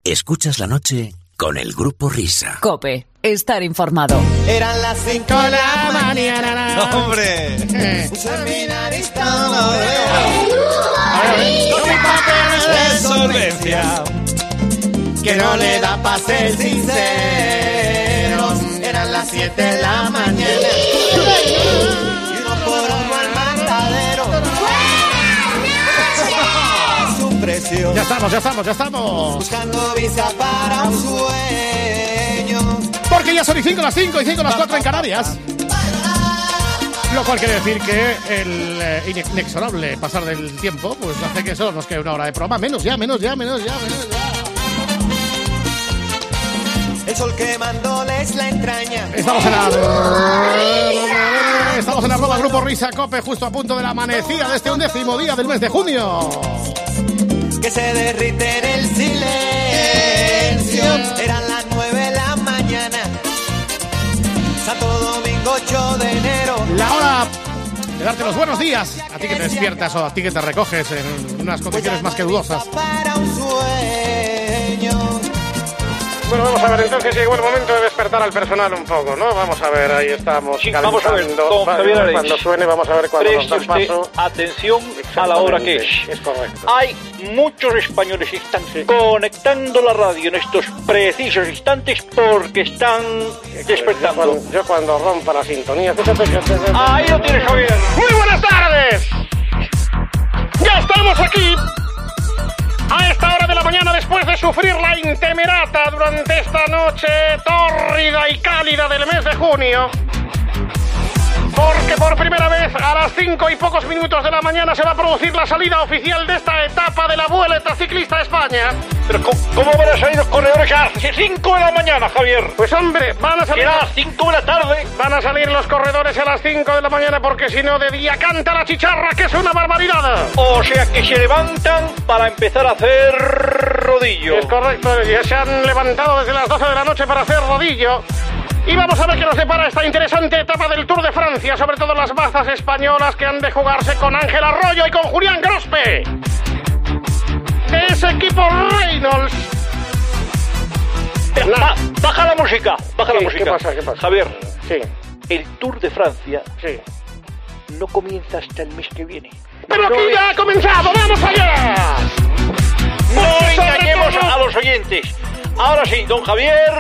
Escuchas la noche con el Grupo Risa. COPE. Estar informado. Eran las 5 de la mañana. ¡Hombre! Un seminarista con papeles de solvencia que no le da pa' ser sinceros. Eran las 7 de la mañana y uno por uno al matadero. Su presión. Ya estamos. Buscando visa para un sueño. Porque ya son y 5 las 5 y 5 las 4 en Canarias. Lo cual quiere decir que el inexorable pasar del tiempo pues hace que solo nos quede una hora de programa. Menos ya. El sol quemándoles la entraña. Estamos en arroba Grupo Risa COPE, justo a punto de la amanecida de este 11º día del mes de junio. Que se derrite en el silencio. Eran las 9 de la mañana. Santo Domingo 8 de enero. La hora de darte los buenos días. A ti que te despiertas o a ti que te recoges en unas condiciones más que dudosas. Para un sueño. Bueno, vamos a ver, entonces llegó el momento de despertar al personal un poco, ¿no? Vamos a ver, ahí estamos. Sí, vamos a ver, don Javier Arenas. Cuando suene, vamos a ver cuando nos da paso. Atención a la hora que es. Es correcto. Hay muchos españoles que están conectando la radio en estos precisos instantes porque están despertando. Yo cuando rompa la sintonía, fíjate que... Ahí lo tienes, Javier. ¡Muy buenas tardes! ¡Ya estamos aquí! A esta hora de la mañana, después de sufrir la intemerata durante esta noche tórrida y cálida del mes de junio, porque por primera vez a las 5 y pocos minutos de la mañana se va a producir la salida oficial de esta etapa de la Vuelta Ciclista a España. Pero ¿cómo van a salir los corredores a las 5 de la mañana, Javier? Pues hombre, van a salir... ¿Será a las 5 de la tarde? Van a salir los corredores a las 5 de la mañana porque si no de día canta la chicharra, que es una barbaridad. O sea que se levantan para empezar a hacer rodillo. Es correcto, ya se han levantado desde las 12 de la noche para hacer rodillo. Y vamos a ver qué nos depara esta interesante etapa del Tour de Francia, sobre todo las bazas españolas que han de jugarse con Ángel Arroyo y con Julián Grospe. De ese equipo Reynolds. Baja la música, baja la música. ¿Qué pasa? Javier, Sí, el Tour de Francia sí. no comienza hasta el mes que viene. ¡Pero aquí ya ha comenzado! ¡Vamos allá! No engañemos a los oyentes. Ahora sí, don Javier,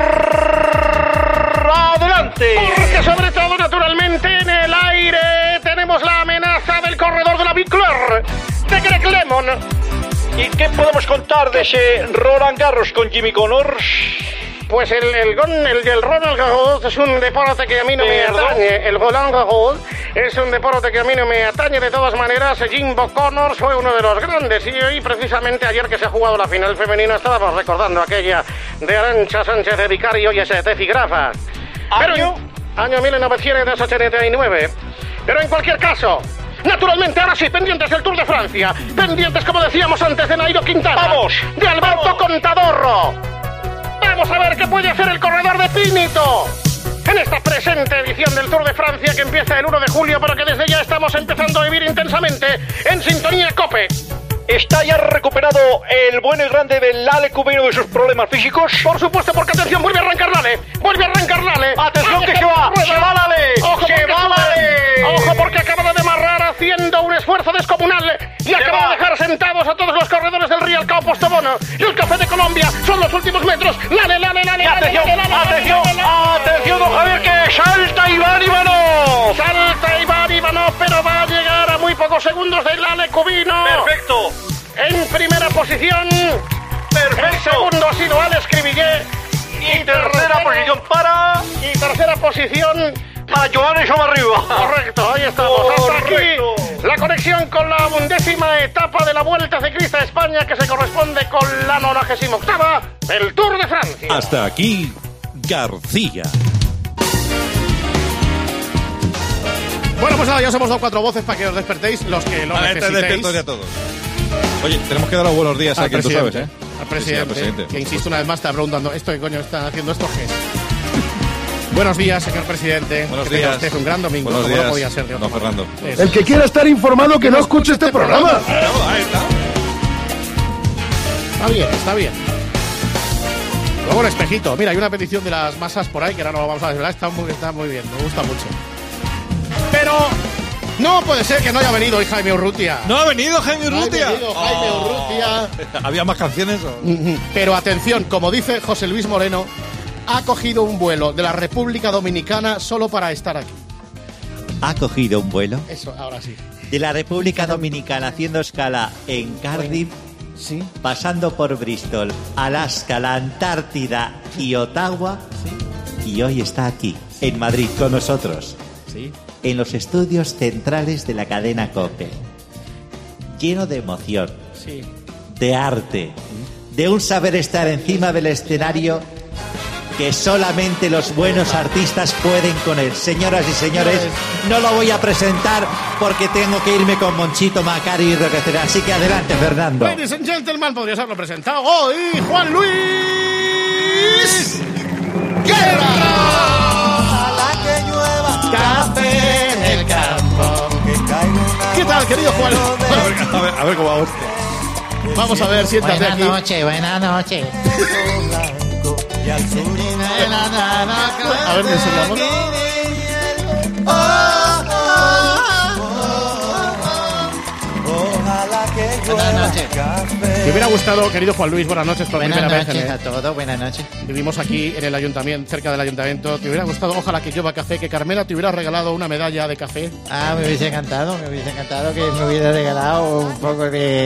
adelante. Porque sobre todo, naturalmente, en el aire tenemos la amenaza del corredor de la Victoire, de Greg Lemon. ¿Y qué podemos contar de ese Roland Garros con Jimmy Connors? Pues el Roland Garros es un deporte que a mí no me atañe. El Roland Garros es un deporte que a mí no me atañe. De todas maneras, Jimbo Connors fue uno de los grandes. Y hoy, precisamente ayer que se ha jugado la final femenina, estábamos recordando aquella de Arantxa Sánchez de Vicario y Steffi Grafa. Año 1989. Pero en cualquier caso... Naturalmente, ahora sí, pendientes del Tour de Francia. Pendientes, como decíamos antes, de Nairo Quintana. ¡Vamos! De Alberto Contadorro. Vamos a ver qué puede hacer el corredor de Pínito en esta presente edición del Tour de Francia que empieza el 1 de julio, pero que desde ya estamos empezando a vivir intensamente en sintonía COPE. ¿Está ya recuperado el bueno y grande del Lale Cubino de sus problemas físicos? Por supuesto, porque atención, vuelve a arrancar Lale. ¡Atención que se va Lale! Ojo porque acaba de amarrar haciendo un esfuerzo descomunal y acaba de dejar sentados a todos los corredores del Real Cao Postobono y el Café de Colombia. Son los últimos metros. Lale. Atención, don Javier, que salta Iván Ivanov. Salta Iván Ivanov, pero va a llegar a muy pocos segundos del Lale Cubino. Perfecto. En primera posición. Perfecto. El segundo ha sido Alex Cribillet. Y tercera posición para Johannes Somarriba. Correcto, ahí estamos. Hasta aquí la conexión con la 11ª etapa de la Vuelta Ciclista a España, que se corresponde con la 98ª del Tour de Francia. Hasta aquí, García. Bueno, pues nada, ya os hemos dado 4 voces para que os despertéis los que lo necesitéis. Despiertos ya todos. Oye, tenemos que dar los buenos días a quien tú sabes, ¿eh? Al presidente, sí, que insisto una vez más, está preguntando, ¿esto qué coño está haciendo esto qué es? Buenos días, señor presidente. Buenos que días. Usted es un gran domingo. Buenos días, no podía ser de otro don Fernando. Eso. El que quiera estar informado que no escuche este programa. Ahí está. Está bien. Luego el espejito. Mira, hay una petición de las masas por ahí que ahora no lo vamos a desvelar. Está muy bien, me gusta mucho. Pero no puede ser que no haya venido hoy Jaime Urrutia. ¿No ha venido Jaime Urrutia? No ha venido Jaime Urrutia. ¿Había más canciones? Pero atención, como dice José Luis Moreno, ha cogido un vuelo de la República Dominicana solo para estar aquí. Ha cogido un vuelo Eso, ahora sí. de la República Dominicana haciendo escala en Cardiff, Sí. pasando por Bristol, Alaska, la Antártida y Ottawa, y hoy está aquí, en Madrid, con nosotros, Sí. en los estudios centrales de la cadena COPE, lleno de emoción, Sí. de arte, de un saber estar encima del escenario que solamente los buenos artistas pueden con él. Señoras y señores, no lo voy a presentar porque tengo que irme con Monchito, Macario y Roquecera. Así que adelante, Fernando. Ladies and gentlemen, podrías haberlo presentado hoy, Juan Luis Guerra. Ojalá que llueva Café en el campo. que caiga una ¿Qué tal, querido Juan? A ver cómo va usted. Vamos a ver, siéntate aquí. Buenas noches. blanco y al sur A ver, me enseñamos. ojalá que llueva café. Me hubiera gustado, querido Juan Luis, buenas noches por primera vez. todos, buenas noches. Vivimos aquí en el ayuntamiento, cerca del ayuntamiento. Te hubiera gustado, ojalá que llueva café, que Carmela te hubiera regalado una medalla de café. Ah, me hubiese encantado que me hubiera regalado un poco de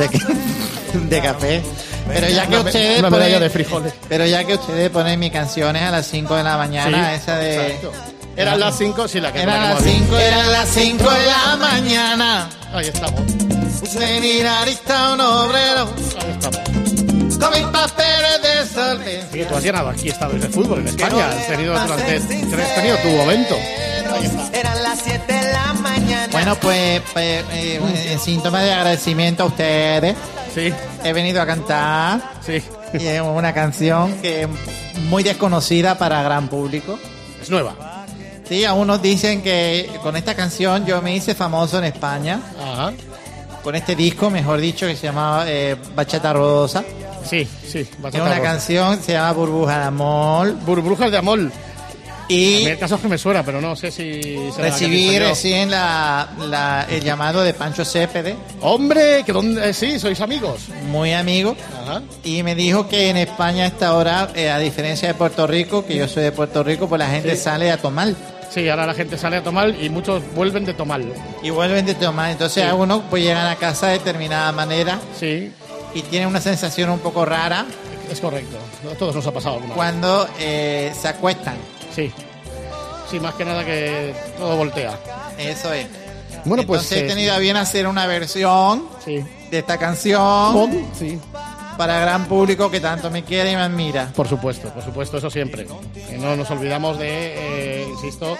café. Pero ya que ustedes Una medalla ponen, de frijoles. pero ya que ustedes ponen mis canciones a las 5 de la mañana, Sí, esa de exacto. Eran las 5, sí, la que eran la que las hemos visto. 5, eran las 5 de la mañana. Ahí estamos. Venir arista un obrero Ahí estamos. con mis papeles de solvente. Sí, tú has llenado aquí estadios de fútbol en España. Has tenido tu momento. Eran las 7 de la mañana. Bueno, pues en síntoma de agradecimiento a ustedes, Sí, he venido a cantar sí. y es una canción que es muy desconocida para gran público. Es nueva. Sí, a unos dicen que con esta canción yo me hice famoso en España, Ajá. con este disco, mejor dicho, que se llamaba Bachata Rosa. Sí, sí. Es Bachata una rosa. canción, se llama Burbuja de Amor. Burbujas de Amor. A mí Y el caso es que me suena, pero no sé si será recibí la que recién el llamado de Pancho Cepede, ¡Hombre! Que dónde, sí, sois amigos. muy amigo, Ajá. y me dijo que en España a esta hora, a diferencia de Puerto Rico, que yo soy de Puerto Rico, pues la gente Sí. sale a tomar. Sí, ahora la gente sale a tomar y muchos vuelven de tomar. Y vuelven de tomar. Entonces Sí. algunos pues llegan a casa de determinada manera Sí, y tienen una sensación un poco rara es correcto. A todos nos ha pasado alguna vez. cuando se acuestan. Sí. Sí, más que nada que todo voltea. Eso es. Bueno, Entonces pues... he tenido a bien hacer una versión Sí. de esta canción Sí. para gran público que tanto me quiere y me admira. Por supuesto, eso siempre. Y no nos olvidamos de, insisto,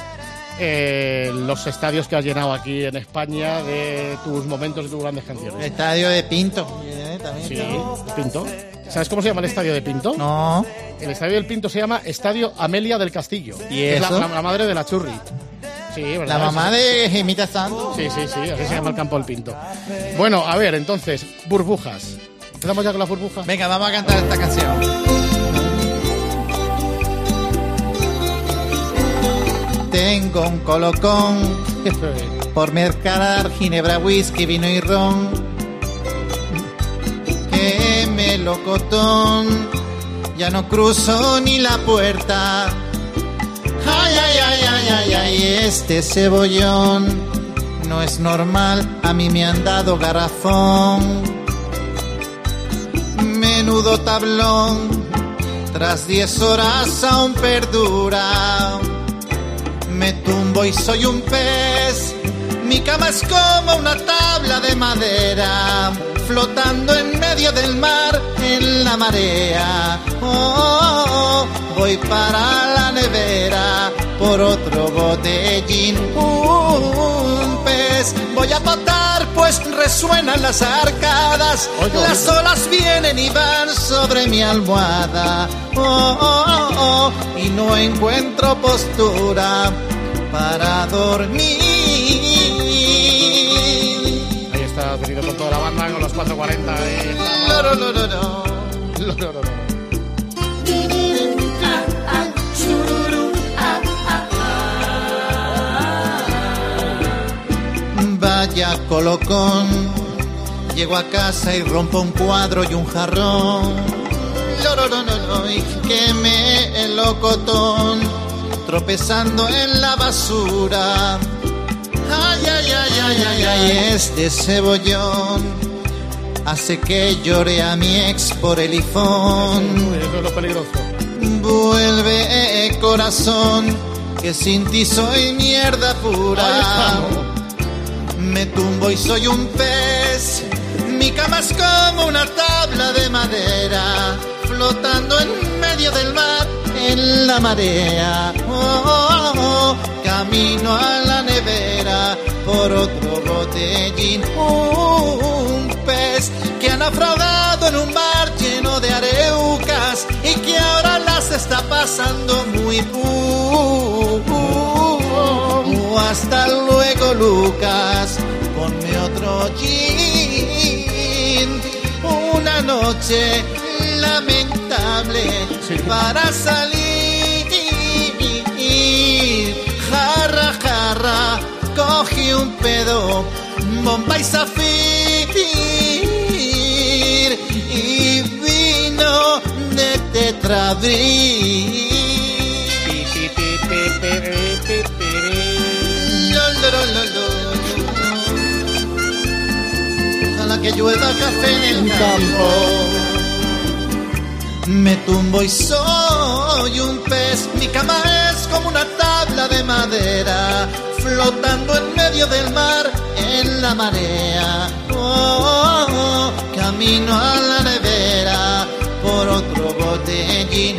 los estadios que has llenado aquí en España, de tus momentos y tus grandes El canciones. estadio de Pinto. También. Sí, Pinto. ¿Sabes cómo se llama el estadio de Pinto? No. El estadio del Pinto se llama Estadio Amelia del Castillo. ¿Y Es eso? la madre de la Churri. Sí, ¿verdad? La mamá Sí, de Gemita Santos. sí, así se llama el campo del Pinto. Bueno, a ver, entonces, burbujas. ¿Empezamos ya con las burbujas? Venga, vamos a cantar esta canción. Tengo un colocón por mercar ginebra, whisky, vino y ron. Que melocotón, ya no cruzo ni la puerta. Ay, ay, ay, ay, ay, ay, este cebollón no es normal, a mí me han dado garrafón. Menudo tablón, tras 10 horas aún perdura. Me tumbo y soy un pez, mi cama es como una tabla de madera, flotando en medio del mar en la marea. Oh, oh, oh, voy para la nevera por otro botellín. Un pez voy a botar, pues resuenan las arcadas. Las olas vienen y van sobre mi almohada. Oh, oh, oh, oh, y no encuentro postura para dormir. Ahí está, venido con toda la banda, con los 440. Lo, lo, lo, lo, lo. Lo, lo, lo, lo. vaya colocón. Llego a casa y rompo un cuadro y un jarrón. Y quemé el locotón, tropezando en la basura. Ay, ay, ay, ay, ay, ay, este cebollón hace que llore a mi ex por el ifón. Eso es lo peligroso. Vuelve corazón, que sin ti soy mierda pura. Me tumbo y soy un pez, mi cama es como una tabla de madera, flotando en medio del mar en la marea. Camino a la nevera por otro botellín. Un pez que ha naufragado en un mar lleno de areucas y que ahora las está pasando muy hasta luego, Lucas, ponme otro gin. Una noche lamentable para salir. Jarra, jarra, cogí un pedo, bomba y zafir y vino de Tetrabril. Ojalá que llueva café en el campo. Me tumbo y soy un pez, mi cama es como una tabla de madera, flotando en medio del mar en la marea. Camino a la nevera por otro botellín.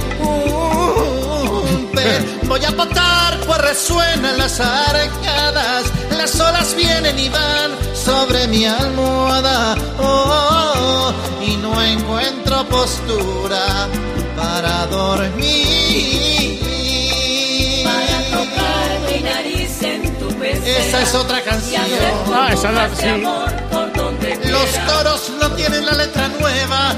Voy a botar, pues resuenan las arcadas, las olas vienen y van sobre mi almohada. Y no encuentro postura para dormir. Para tocar mi nariz en tu pecera. Esa es otra canción. Esa es la, sí. Los toros no tienen la letra nueva.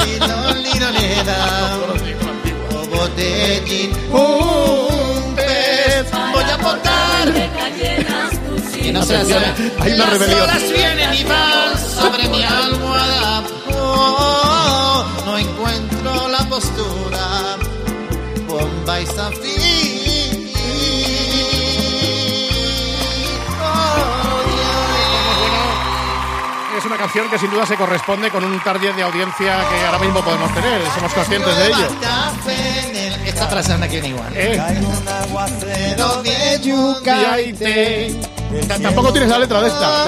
Botellín, un pez, voy a botar. Y no se hace. Las olas vienen y van sobre mi almohada. No encuentro la postura. Bomba y zafir. Es una canción que sin duda se corresponde con un target de audiencia que ahora mismo podemos tener. Somos conscientes de ello. Esta frase no quiere igual. Tampoco tienes la letra de esta.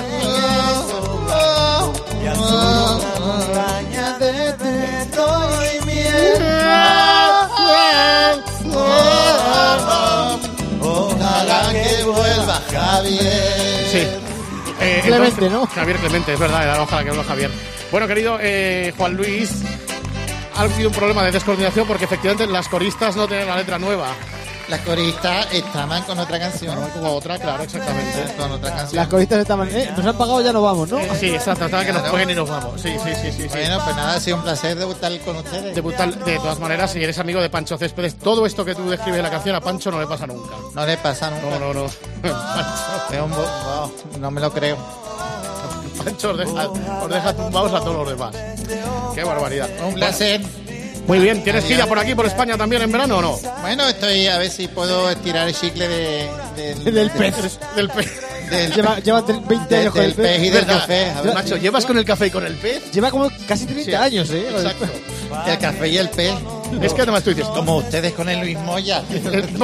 Ojalá que vuelva Javier. Sí. Clemente, entonces, ¿no? Javier Clemente, es verdad, ojalá que vuelva Javier. Bueno, querido Juan Luis, ha habido un problema de descoordinación porque efectivamente las coristas no tienen la letra nueva. Las coristas estaban con otra canción. Con otra, claro, exactamente. Con otra canción. Las coristas estaban... nos han pagado, ya nos vamos, ¿no? Sí, exacto, hasta que nos paguen y nos vamos. Sí. Bueno, pues nada, ha sido un placer debutar con ustedes. Debutar, de todas maneras, si eres amigo de Pancho Céspedes, todo esto que tú describes en la canción a Pancho no le pasa nunca. No le pasa nunca. No. Pancho. No me lo creo. Pancho os deja tumbados a todos los demás. Qué barbaridad. Un placer. Muy bien, ¿tienes gira por aquí, por España también en verano o no? Bueno, estoy a ver si puedo estirar el chicle del pez. Del pez. Lleva 20 años con el pez y del café. A ver, Nacho, ¿llevas con el café y con el pez? Lleva como casi 30 años, ¿eh? Exacto. El café y el pez. Es que además tú dices... Como ustedes con el Luis Moya. ¡No!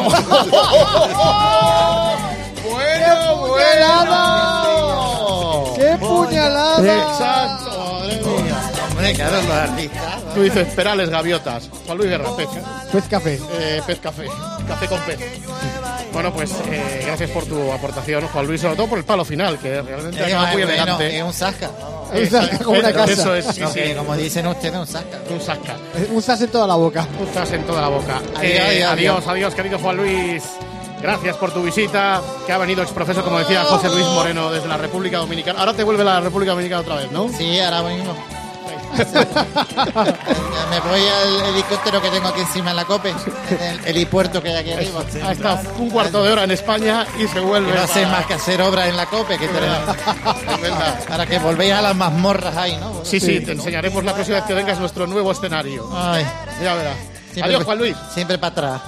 ¡Bueno! ¡Qué puñalada! Exacto, madre mía. Hombre, claro, los artistas. Tú dices perales, gaviotas. Juan Luis Guerra, pez. Pez café. Pez café. Café con pez. Bueno, pues gracias por tu aportación, Juan Luis, sobre todo por el palo final, que realmente acaba muy elegante. Es un zasca. Un zasca como una casa. Eso es, sí. Como dicen ustedes, un zasca. Un zasca. Un zas en toda la boca. Un zas en toda la boca. Adiós, querido Juan Luis. Gracias por tu visita, que ha venido exprofeso, como decía José Luis Moreno, desde la República Dominicana. Ahora te vuelve a la República Dominicana otra vez, ¿no? Sí, ahora mismo. Me voy al helicóptero que tengo aquí encima en la COPE, el helipuerto que hay aquí arriba. Ha estado un cuarto de hora en España y se vuelve. No hacéis más que hacer obras en la COPE, que para que volvéis a las mazmorras ahí, ¿no? Sí, te enseñaremos la próxima vez que vengas nuestro nuevo escenario. Ay. Ya verás. Siempre, adiós, Juan Luis. Siempre para atrás.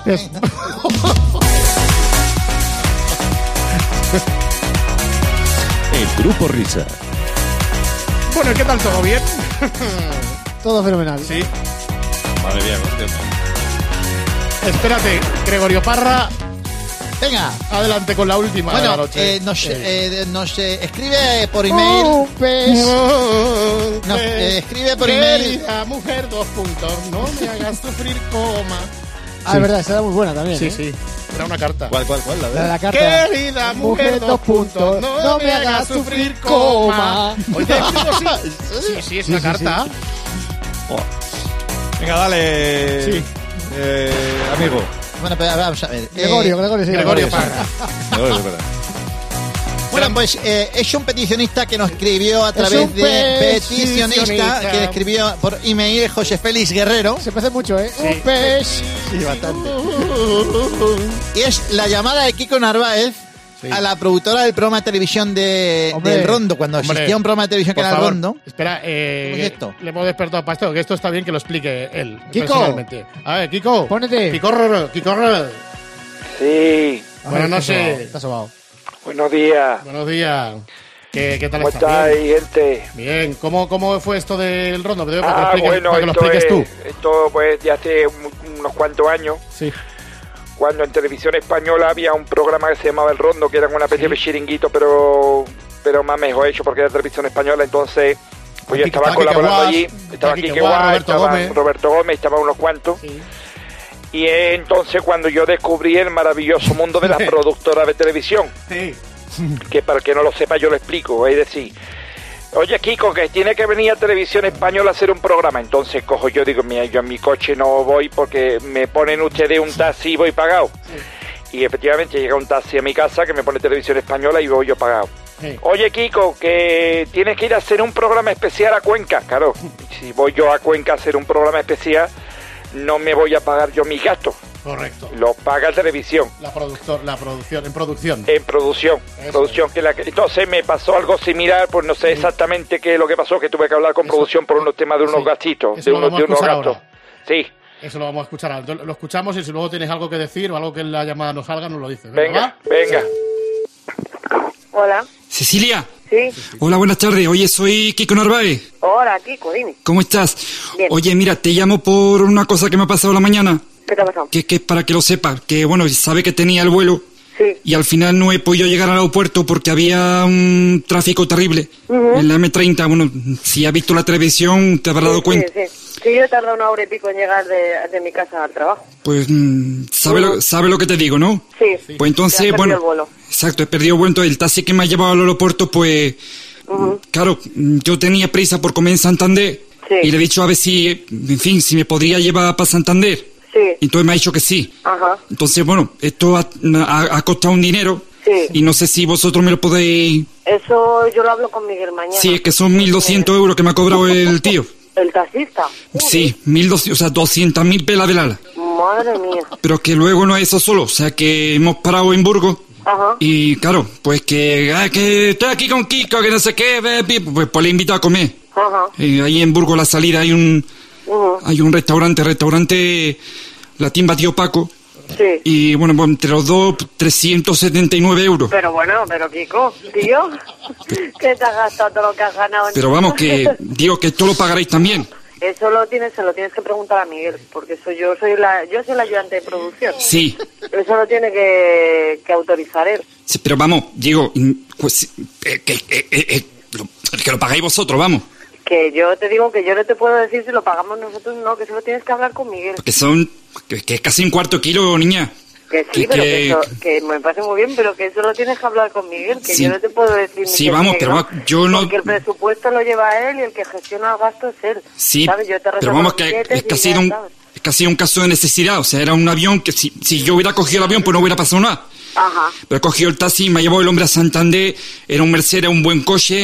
El Grupo Risa. Bueno, ¿qué tal? ¿Todo bien? Todo fenomenal. Sí. Madre mía, hostia. Espérate, Gregorio Parra. Venga. Adelante con la última de la Bueno, noche. nos escribe por email. Escribe por email. Querida mujer, 2 puntos. No me hagas sufrir, coma. Ah, es verdad, esa era muy buena también. Sí. Era una carta. ¿Cuál? La de la carta. Querida mujer, 2 puntos. No me hagas sufrir, coma. Oye, sí, es una carta. Venga, dale. Sí. Amigo. Bueno, pues vamos a ver. Gregorio, sí. Gregorio Parra. Bueno, pues es un peticionista que nos escribió a través de peticionista que escribió por email José Félix Guerrero. Se parece mucho, ¿eh? Sí. Un pez. Sí, bastante. Y es la llamada de Kiko Narváez a la productora del programa de televisión del Rondo, cuando existía un programa de televisión que era el Rondo. Espera, es esto? le hemos despertado para esto, que esto está bien que lo explique él. Kiko. Personalmente. A ver, Kiko. Pónete. Kiko. Sí, Buenas noches. Está sobado. buenos días. Buenos días. ¿Qué tal ¿Cómo estás? estáis, gente? Bien. ¿Cómo fue esto del Rondo? Para que lo esto expliques tú. Esto pues de hace unos cuantos años, Sí. cuando en Televisión Española había un programa que se llamaba El Rondo, que era una especie de chiringuito, pero más mejor hecho porque era Televisión Española, entonces pues yo estaba colaborando allí, estaba Quique Guas, estaba Roberto Gómez, estaban unos cuantos. Sí. Y entonces cuando yo descubrí el maravilloso mundo de las productoras de televisión, Sí. que para el que no lo sepa yo lo explico, es decir, oye Kiko, que tiene que venir a Televisión Española a hacer un programa. Entonces cojo yo, digo, mira, yo en mi coche no voy porque me ponen ustedes un taxi y voy pagado. Sí. Y efectivamente llega un taxi a mi casa que me pone Televisión Española y voy yo pagado. Sí. Oye Kiko, que tienes que ir a hacer un programa especial a Cuenca. Claro, si voy yo a Cuenca a hacer un programa especial, no me voy a pagar yo mis gastos. Correcto. Lo paga Televisión. La producción, en producción. En producción. Entonces me pasó algo similar, pues no sé exactamente qué es lo que pasó, que tuve que hablar con producción por unos temas de unos gastitos, de unos gastos. Ahora. Sí. Eso lo vamos a escuchar ahora. Lo escuchamos y si luego tienes algo que decir o algo que en la llamada nos salga, nos lo dices. Venga. Hola. Cecilia. Sí. Hola, buenas tardes. Oye, soy Kiko Narváez. Hola, Kiko, dime. ¿Cómo estás? Bien. Oye, mira, te llamo por una cosa que me ha pasado la mañana. ¿Qué te ha pasado? Que es para que lo sepas. Que, bueno, sabe que tenía el vuelo. Sí. Y al final no he podido llegar al aeropuerto porque había un tráfico terrible. En la M30. Bueno, si has visto la televisión, te habrás dado cuenta. Sí, yo he tardado 1 hora y pico en llegar de mi casa al trabajo. Pues, sabe lo que te digo, ¿no? Sí. Pues entonces, bueno, el vuelo. Exacto, he perdido el vuelo. El taxi que me ha llevado al aeropuerto, pues, claro, yo tenía prisa por comer en Santander. Sí. Y le he dicho a ver si, en fin, si me podría llevar para Santander. Sí. Entonces me ha dicho que sí. Ajá. Entonces, bueno, esto ha costado un dinero. Sí. Y no sé si vosotros me lo podéis... Eso yo lo hablo con Miguel mañana. Sí, es que son 1.200 euros que me ha cobrado el tío. ¿El taxista? Sí, 1.200, o sea, 200.000 pelas del ala. Madre mía. Pero que luego no es eso solo, o sea, que hemos parado en Burgos. Ajá. Y claro, pues que estoy aquí con Kiko, que no sé qué, pues le invito a comer. Ajá. Ahí en Burgos, la salida, hay un restaurante La Timba Tío Paco. Sí. Y bueno, pues entre los dos, 379 euros. Pero Kiko, tío, que te has gastado todo lo que has ganado. Pero vamos, que digo que esto lo pagaréis también. Eso se lo tienes que preguntar a Miguel, porque eso yo soy la ayudante de producción. Sí. Eso lo tiene que autorizar él. Sí, pero vamos, digo, pues que lo pagáis vosotros, vamos. Que yo te digo que yo no te puedo decir si lo pagamos nosotros, no, que eso lo tienes que hablar con Miguel. Porque que es casi un cuarto kilo, niña. Que sí, pero que me parece muy bien, pero que eso lo tienes que hablar con Miguel, que sí. Yo no te puedo decir. Sí, vamos, pero no, yo no... Porque el presupuesto lo lleva él y el que gestiona el gasto es él. Sí, ¿sabes? Yo te pero vamos, que es que ha sido un caso de necesidad, o sea, era un avión que si yo hubiera cogido el avión, pues no hubiera pasado nada. Ajá. Pero he cogido el taxi, me ha llevado el hombre a Santander, era un Mercedes, un buen coche,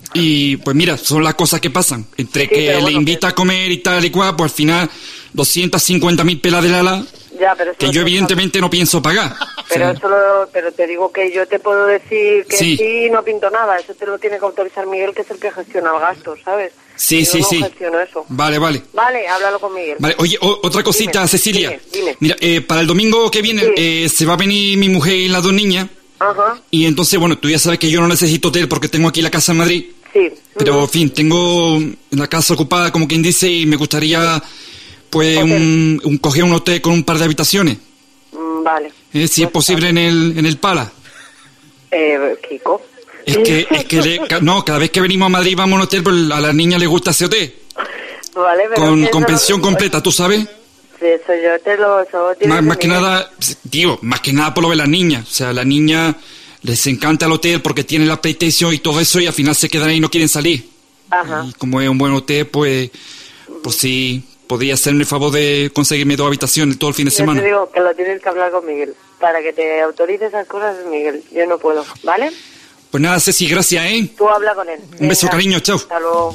Y pues mira, son las cosas que pasan. Entre que le invita a comer y tal y cual, pues al final 250.000 pelas de ala Ya, pero que yo evidentemente no pienso pagar. Pero pero te digo que yo te puedo decir que sí, no pinto nada. Eso te lo tiene que autorizar Miguel, que es el que gestiona el gasto, ¿sabes? Sí, yo no gestiono eso. Vale. Vale, háblalo con Miguel. Vale, oye, otra cosita, Cecilia. Dime. Mira, para el domingo que viene se va a venir mi mujer y las dos niñas. Ajá. Y entonces, bueno, tú ya sabes que yo no necesito hotel porque tengo aquí la casa en Madrid. Sí. Pero, en fin, tengo la casa ocupada, como quien dice, y me gustaría, pues, coger un hotel con un par de habitaciones. Vale. Si es posible en el Pala. Kiko. Es que cada vez que venimos a Madrid vamos a un hotel, pues a las niñas les gusta ese hotel. Vale, pero con pensión completa, ¿tú sabes? Sí, eso yo te lo... Más que nada, más que nada por lo de las niñas. O sea, a las niñas les encanta el hotel porque tienen la PlayStation y todo eso y al final se quedan ahí y no quieren salir. Ajá. Y como es un buen hotel, pues sí, podría hacerme el favor de conseguirme 2 habitaciones todo el fin de semana. Yo te digo que lo tienes que hablar con Miguel. Para que te autorice esas cosas, Miguel. Yo no puedo, ¿vale? Pues nada, Ceci, gracias, ¿eh? Tú habla con él. Un beso, cariño, chao. Hasta luego.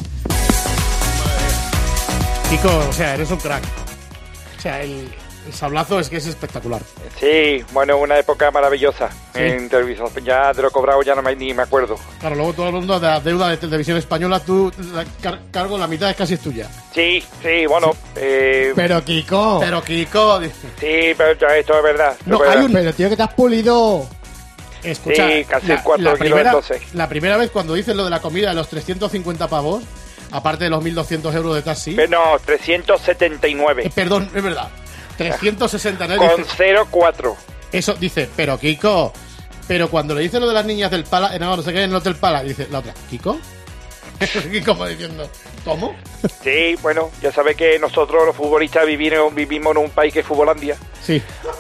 Kiko, o sea, eres un crack. O sea, el sablazo es que es espectacular. Sí, bueno, una época maravillosa en televisión. Ya de lo cobrado ya ni me acuerdo. Claro, luego todo el mundo de la deuda de televisión española, tú cargo la mitad es casi es tuya. Sí, bueno. Pero Kiko. Sí, pero esto es verdad. No, pero tío, que te has pulido. Escucha, sí, casi 4 kilos entonces. La primera vez cuando dices lo de la comida de los 350 pavos, aparte de los 1.200 euros de taxi... No, 379. Perdón, es verdad. 369. Con 0,4. Eso dice, pero Kiko... Pero cuando le dice lo de las niñas del Pala... No sé qué, en el Hotel Pala, dice la otra, ¿Kiko? Y como diciendo, ¿cómo? Sí, bueno, ya sabes que nosotros los futbolistas vivimos en un país que es Futbolandia. Sí.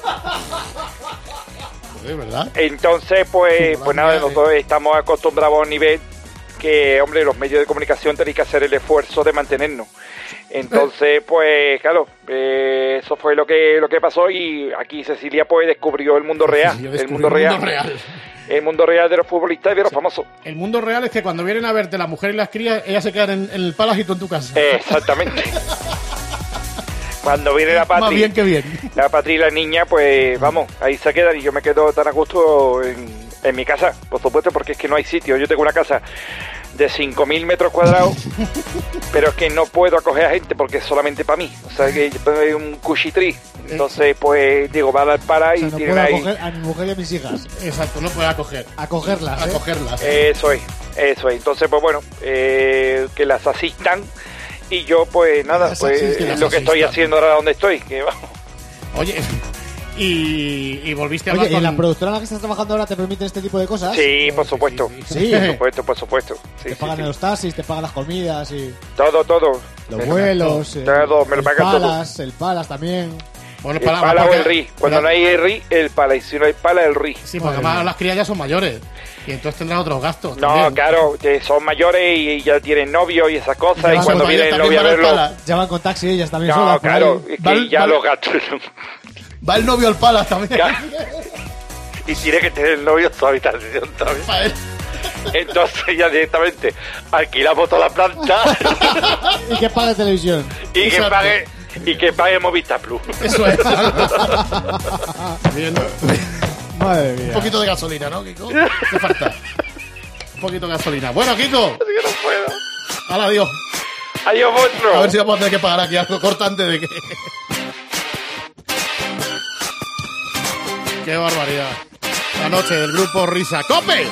Es verdad. Entonces, pues nada, nosotros estamos acostumbrados a un nivel que, hombre, los medios de comunicación tenéis que hacer el esfuerzo de mantenernos. Entonces, pues claro, eso fue lo que pasó y aquí Cecilia pues descubrió el mundo real. El mundo real de los futbolistas y de los famosos. El mundo real es que cuando vienen a verte la mujer y las crías, ellas se quedan en el Palace y tú en tu casa. Exactamente. Cuando viene la Patri, más bien que bien. La Patri y la niña, pues vamos, ahí se quedan y yo me quedo tan a gusto en mi casa, por supuesto, porque es que no hay sitio. Yo tengo una casa de 5.000 metros cuadrados, pero es que no puedo acoger a gente porque es solamente para mí. O sea, que yo tengo un cuchitrí. Entonces, pues, digo, va a dar para y no tienen puedo ahí... acoger a mi mujer y a mis hijas. Exacto, no puede acoger. Acogerlas. Acogerlas. Eso es. Entonces, pues bueno, que las asistan. Y yo, pues nada, pues es lo que estoy haciendo ahora donde estoy, que vamos. Oye, y volviste a hablar con... ¿en la productora en la que estás trabajando ahora te permiten este tipo de cosas? Sí, por supuesto. Sí. Por supuesto. Sí, te pagan los taxis, te pagan las comidas y... Todo. Los vuelos, todo, me lo pagan todo. El Palas también. Bueno, el Pala o el RI. Cuando no hay el RI, el Pala. Y si no hay Pala, el RI. Sí, porque además las crías ya son mayores. Y entonces tendrán otros gastos. No, también. Claro, que son mayores y ya tienen novio y esas cosas. Y cuando viene el novio a verlo... Ya van con taxi ellas también solas. No, claro, es que ya los gastos... Va el novio al Palace también. Claro. Y tiene que tener el novio su habitación también. Entonces ya directamente alquilamos toda la planta. Y que pague televisión. Y que pague Movistar Plus. Eso es. Bien. Madre mía. Un poquito de gasolina, ¿no, Kiko? ¿Qué falta? Un poquito de gasolina. Bueno, Kiko. Es que no puedo. Hala, adiós. Adiós, monstruo. A ver si vamos a tener que pagar aquí algo cortante de que... ¡Qué barbaridad! La noche del grupo Risa. ¡Cope!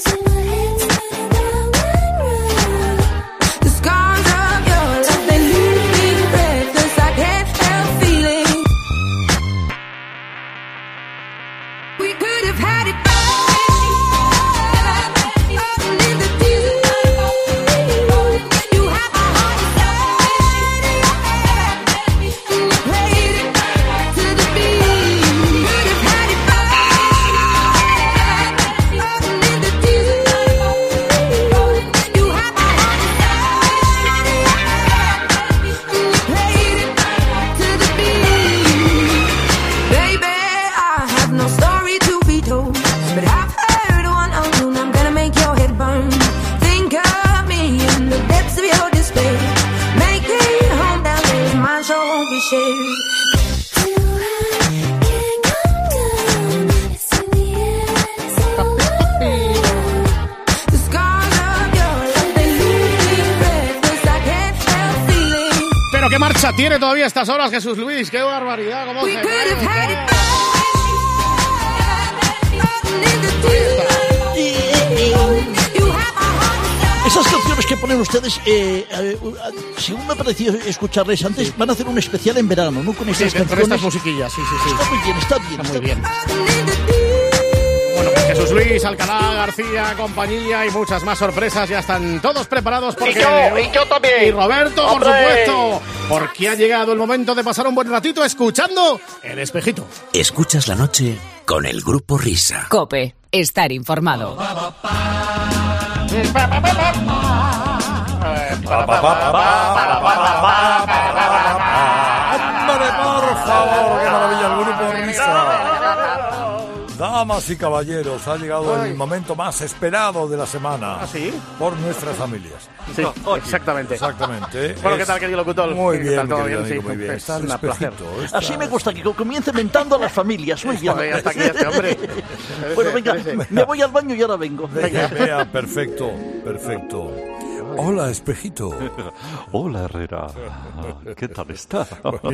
The scars of your love, they leave Pero qué marcha tiene todavía a estas horas, Jesús Luis, qué barbaridad, cómo se Esas canciones que ponen ustedes, según me ha parecido escucharles antes, van a hacer un especial en verano, ¿no? Con estas canciones. Con estas musiquillas, sí. Está muy bien, está muy bien. Bueno, pues Jesús Luis, Alcalá, García, compañía y muchas más sorpresas ya están todos preparados porque... Y yo también. Y Roberto, ¡Hombre! por supuesto, porque ha llegado el momento de pasar un buen ratito escuchando El Espejito. Escuchas la noche con el Grupo Risa. COPE, estar informado. ¡Hombre, por favor! ¡Qué maravilla el Grupo Risa! Damas y caballeros, ha llegado el momento más esperado de la semana. ¿Ah, sí? Por nuestras familias. Sí, exactamente. Exactamente. Bueno, ¿qué tal, querido locutor? Muy ¿Qué bien, tal, todo querido bien? amigo, Sí, muy bien. es Está el un placer. espejito. Así me gusta, que comience mentando a las familias. Muy bien. Joder, hasta aquí este hombre. Bueno, venga, me voy al baño y ahora vengo. Vea, perfecto. Hola, espejito. Hola, Herrera. ¿Qué tal está?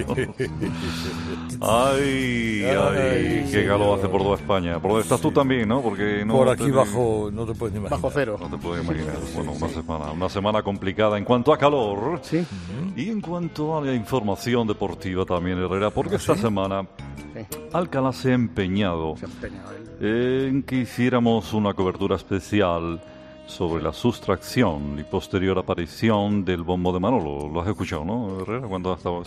Ay, qué calor hace por toda España. Por donde estás tú también, ¿no? Porque no Por aquí bajo, no te puedes ni imaginar. Bajo cero. No te puedes imaginar. Bueno, una semana complicada en cuanto a calor. Sí. Y en cuanto a la información deportiva también, Herrera, porque esta semana Alcalá se ha empeñado en que hiciéramos una cobertura especial sobre la sustracción y posterior aparición del bombo de Manolo. ¿Lo has escuchado, no, Herrera? Cuando estaba...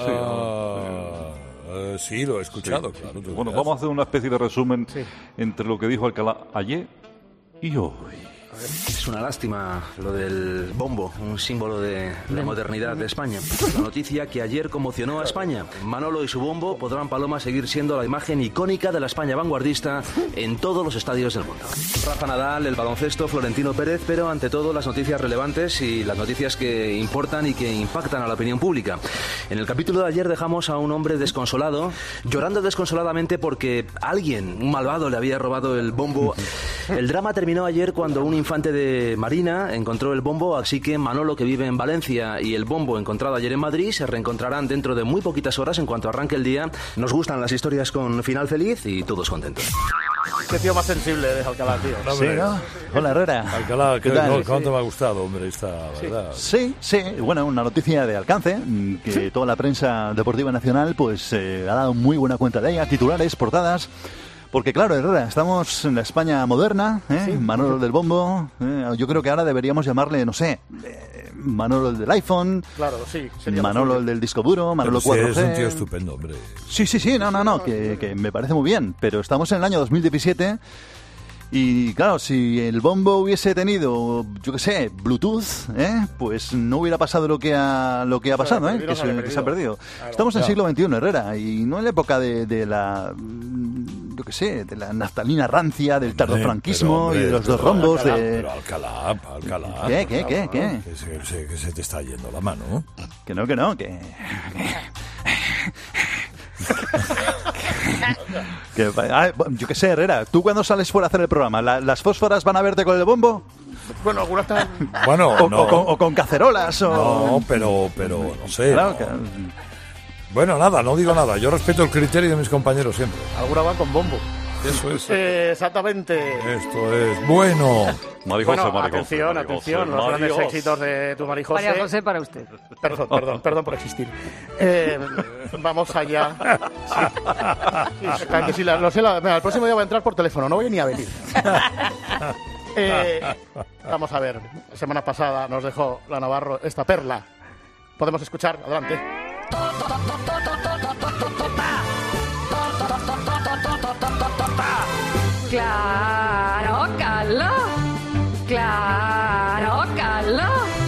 Sí, lo he escuchado, sí. claro. Bueno, vamos a hacer una especie de resumen entre lo que dijo Alcalá ayer y hoy. Es una lástima lo del bombo, un símbolo de la modernidad de España. La noticia que ayer conmocionó a España. Manolo y su bombo podrán, Paloma, seguir siendo la imagen icónica de la España vanguardista en todos los estadios del mundo. Rafa Nadal, el baloncesto, Florentino Pérez, pero ante todo las noticias relevantes y las noticias que importan y que impactan a la opinión pública. En el capítulo de ayer dejamos a un hombre desconsolado, llorando desconsoladamente porque alguien, un malvado, le había robado el bombo. El drama terminó ayer cuando un infante de Marina encontró el bombo, así que Manolo, que vive en Valencia, y el bombo encontrado ayer en Madrid se reencontrarán dentro de muy poquitas horas en cuanto arranque el día. Nos gustan las historias con final feliz y todos contentos. Qué tío más sensible de Alcalá, tío. No, Sí, ¿no? Hola, Herrera. Alcalá, ¿Qué tal? ¿cuánto me ha gustado, hombre, esta verdad? Sí, bueno, una noticia de alcance, que toda la prensa deportiva nacional pues ha dado muy buena cuenta de ella, titulares, portadas. Porque claro, Herrera, estamos en la España moderna, Manolo del bombo, yo creo que ahora deberíamos llamarle, no sé, Manolo el del iPhone, claro, sí, Manolo el del disco duro, Manolo 4G. Es un tío estupendo, hombre. Sí, que me parece muy bien, pero estamos en el año 2017 y claro, si el bombo hubiese tenido, yo qué sé, Bluetooth, pues no hubiera pasado lo que ha pasado, que se ha perdido. Claro. Estamos en el siglo XXI, Herrera, y no en la época de la, yo qué sé, de la naftalina rancia, del tardofranquismo y de los dos rombos. Pero Alcalá. ¿Qué? Que se te está yendo la mano. Que no, yo qué sé, Herrera, ¿tú cuando sales fuera a hacer el programa, las fósforas van a verte con el bombo? Bueno, algunas están... Bueno, o con cacerolas, o... No, pero no sé. Claro, no. Bueno, nada, no digo nada. Yo respeto el criterio de mis compañeros siempre. Algunas van con bombo. Eso es. Exactamente. Esto es bueno. Marijose, atención, los grandes éxitos de tu Marijose. María José, para usted. Perdón por existir. Vamos allá. Sí, lo sé, el próximo día voy a entrar por teléfono, no voy ni a venir. Vamos a ver, la semana pasada nos dejó la Navarro esta perla. Podemos escuchar, adelante. Claro, Carlos. Claro, Carlos.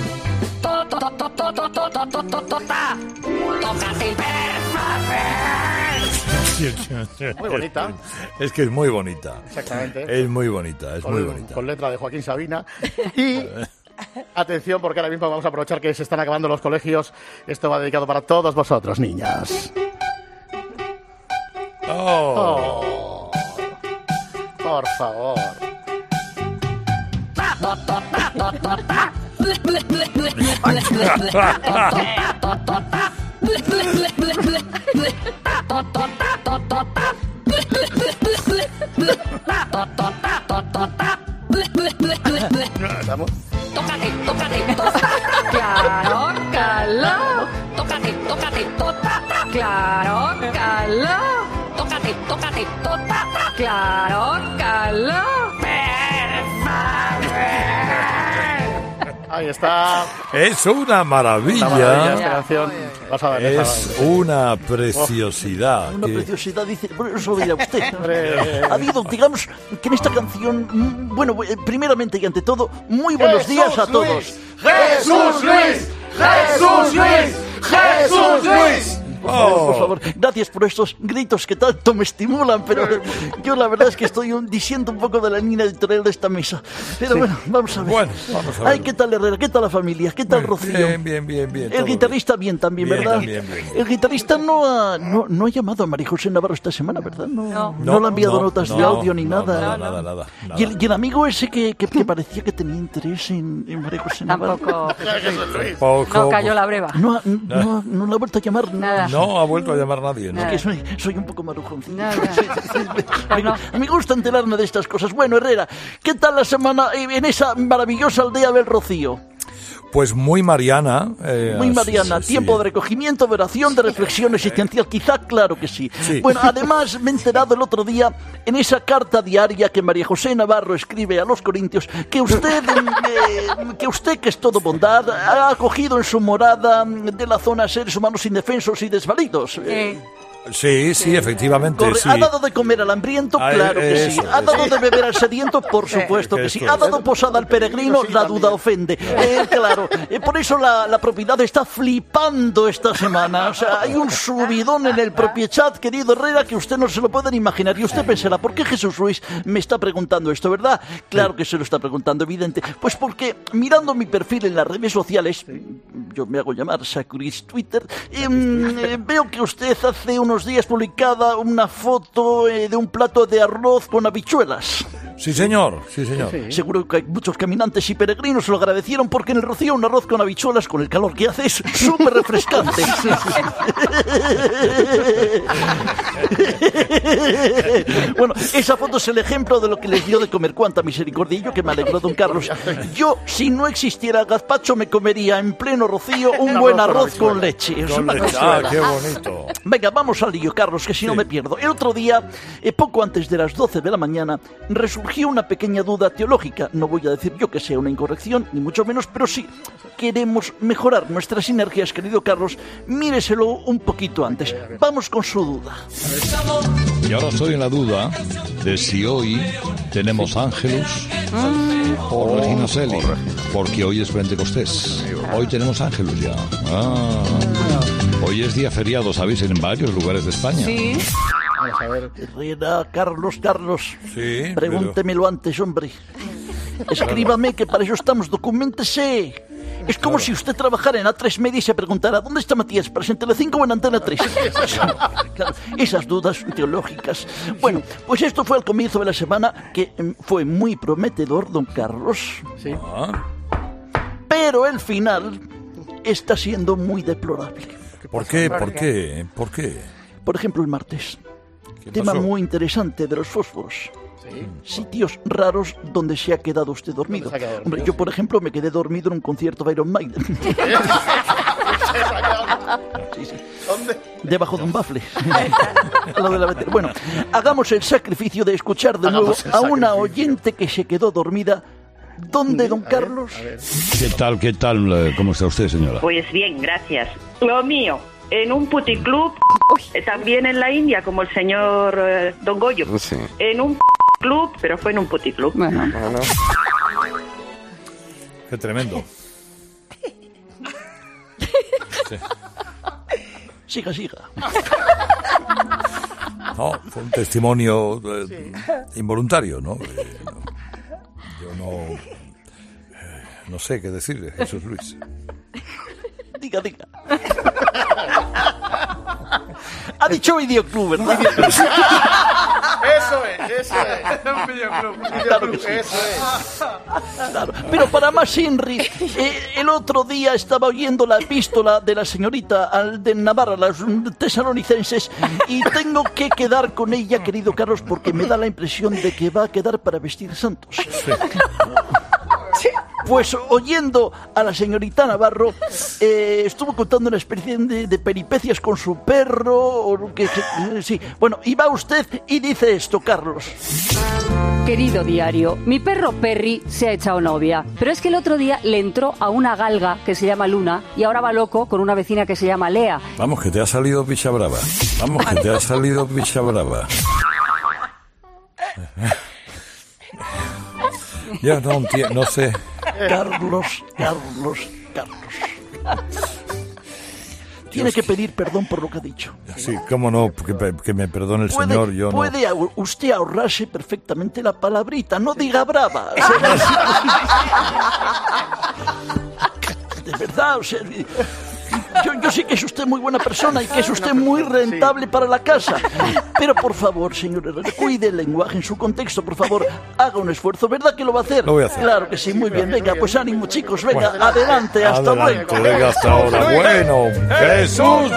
Muy bonita. Es que es muy bonita. Exactamente. Es muy bonita. Con letra de Joaquín Sabina. Y atención, porque ahora mismo vamos a aprovechar que se están acabando los colegios. Esto va dedicado para todos vosotros, niñas. Oh. Por favor. ¿Estamos? Tócate, claro, caló. Tócate, claro, caló. Tócate, claro, caló. Ahí está. Es una maravilla. Esta canción. Vas a ver, Es una preciosidad. Una preciosidad, dice. Bueno, eso lo dirá usted. Ha habido, digamos, que en esta canción. Bueno, primeramente y ante todo, muy buenos días a todos. ¡Jesús Luis! ¡Jesús Luis! ¡Jesús Luis! Por favor, gracias por estos gritos que tanto me estimulan, pero yo la verdad es que estoy disiendo un poco de la línea editorial de esta mesa. Pero bueno, vamos a ver. Bueno, vamos a ver. Ay, ¿qué tal Herrera? ¿Qué tal la familia? ¿Qué tal Rocío? Bien. El guitarrista bien también, ¿verdad? Bien. El guitarrista no ha llamado a María José Navarro esta semana, ¿verdad? No le ha enviado notas de audio ni nada. Nada. ¿Y el amigo ese que parecía que tenía interés en María José Navarro? Tampoco. No cayó la breva. No le ha vuelto a llamar. Nada. No ha vuelto a llamar nadie, ¿no? Es que soy un poco marujoncito. Me gusta enterarme de estas cosas. Bueno, Herrera, ¿qué tal la semana en esa maravillosa aldea del Rocío? Pues muy mariana. Muy mariana. Sí. Tiempo de recogimiento, de oración, de reflexión existencial. Quizá, claro que sí. Bueno, además me he enterado el otro día en esa carta diaria que María José Navarro escribe a los corintios que usted, que es todo bondad, ha acogido en su morada de la zona seres humanos indefensos y desvalidos. Sí, efectivamente. Sí. ¿Ha dado de comer al hambriento? Claro que sí. ¿Ha dado de beber al sediento? Por supuesto que sí. ¿Ha dado posada al peregrino? La duda ofende. Claro. Por eso la propiedad está flipando esta semana. O sea, hay un subidón en el propiechat, querido Herrera, que usted no se lo pueden imaginar. Y usted pensará, ¿por qué Jesús Ruiz me está preguntando esto, verdad? Claro que se lo está preguntando, evidente. Pues porque mirando mi perfil en las redes sociales, yo me hago llamar Sacuris Twitter, veo que usted hace unos días publicada una foto de un plato de arroz con habichuelas. Sí, señor. Seguro que hay muchos caminantes y peregrinos lo agradecieron porque en el Rocío un arroz con habichuelas con el calor que hace es súper refrescante. Bueno, esa foto es el ejemplo de lo que les dio de comer. Cuánta misericordia. Y yo que me alegro, don Carlos. Yo, si no existiera el gazpacho, me comería en pleno Rocío un buen arroz con leche. Es una cosa. Qué bonito. Venga, vamos al lío, Carlos, que si no me pierdo. El otro día, poco antes de las 12 de la mañana, surgió una pequeña duda teológica. No voy a decir yo que sea una incorrección, ni mucho menos, pero sí queremos mejorar nuestras sinergias, querido Carlos. Míreselo un poquito antes. Vamos con su duda. Y ahora estoy en la duda de si hoy tenemos Ángelus o Regina Celi, porque hoy es Pentecostés. Hoy tenemos Ángelus ya. Hoy es día feriado, ¿sabéis? En varios lugares de España. Sí. Vamos a ver. Herrera, Carlos. Sí. Pregúntemelo antes, hombre. Escríbame, que para eso estamos. Documéntese. Es como si usted trabajara en A3 Media y se preguntara ¿dónde está Matías? ¿Para en Telecinco o en Antena 3? Claro, esas dudas teológicas. Bueno, pues esto fue al comienzo de la semana, que fue muy prometedor, don Carlos. Sí. Pero el final está siendo muy deplorable. ¿Por qué? Por ejemplo, el martes. Tema muy interesante de los fósforos. Sitios raros donde se ha quedado usted dormido. Hombre, yo, por ejemplo, me quedé dormido en un concierto de Iron Maiden. Sí. ¿Dónde? Debajo de un bafle. Bueno, hagamos el sacrificio de escuchar de nuevo a una oyente que se quedó dormida. ¿Dónde, don Carlos? ¿Qué tal? ¿Cómo está usted, señora? Pues bien, gracias. Lo mío, en un puticlub, también en la India, como el señor Don Goyo. Sí. En un club, pero fue en un puticlub. Bueno. Qué tremendo. Sí. Siga. No, fue un testimonio involuntario, ¿no? Yo no sé qué decirle, Jesús Luis. Diga. Ha dicho videoclub, ¿verdad? Eso es. Un videoclub. Claro que sí. Eso es. Claro. Pero para más Inri, el otro día estaba oyendo la epístola de la señorita de Navarra, las tesalonicenses, y tengo que quedar con ella, querido Carlos, porque me da la impresión de que va a quedar para vestir santos. Sí. Pues oyendo a la señorita Navarro, estuvo contando una especie de peripecias con su perro, sí. Bueno, y va usted y dice esto, Carlos. Querido diario, mi perro Perry se ha echado novia, pero es que el otro día le entró a una galga que se llama Luna y ahora va loco con una vecina que se llama Lea. Vamos, que te ha salido picha brava. Ya no sé. Carlos. Tiene que pedir perdón por lo que ha dicho. Sí, cómo no, que me perdone el Señor, yo no. Puede usted ahorrarse perfectamente la palabrita, no diga brava. De verdad, o sea, yo sé que es usted muy buena persona y que es usted muy rentable para la casa. Pero por favor, señor Herrera, cuide el lenguaje en su contexto, por favor, haga un esfuerzo, ¿verdad que lo va a hacer? Lo voy a hacer. Claro que sí, muy bien, venga, pues ánimo chicos, venga, adelante, hasta luego. Venga, hasta ahora, bueno. ¡Jesús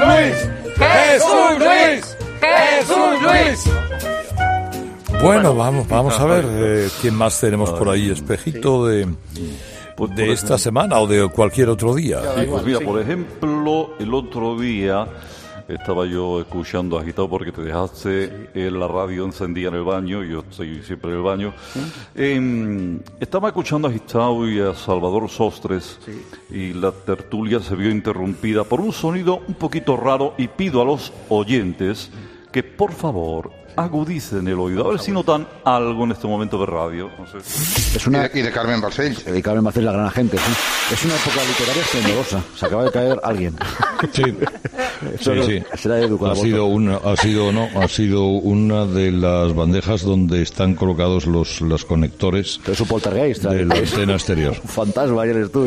Luis! Bueno, vamos a ver quién más tenemos por ahí, espejito de esta semana o de cualquier otro día. Pues mira, por ejemplo, el otro día estaba yo escuchando Agitado porque te dejaste la radio encendida en el baño, yo estoy siempre en el baño. Estaba escuchando a Agitado y a Salvador Sostres y la tertulia se vio interrumpida por un sonido un poquito raro y pido a los oyentes que por favor agudicen el oído, a ver si notan algo en este momento de radio. No sé. Y de Carmen Balcells. Y Carmen Balcells, la gran agente, sí. Es una época literaria esplendorosa. Se acaba de caer alguien. Sí. Sí. Será educado. Ha sido una de las bandejas donde están colocados los conectores. Es un poltergeist. De la antena exterior. Un fantasma, ayer eres tú.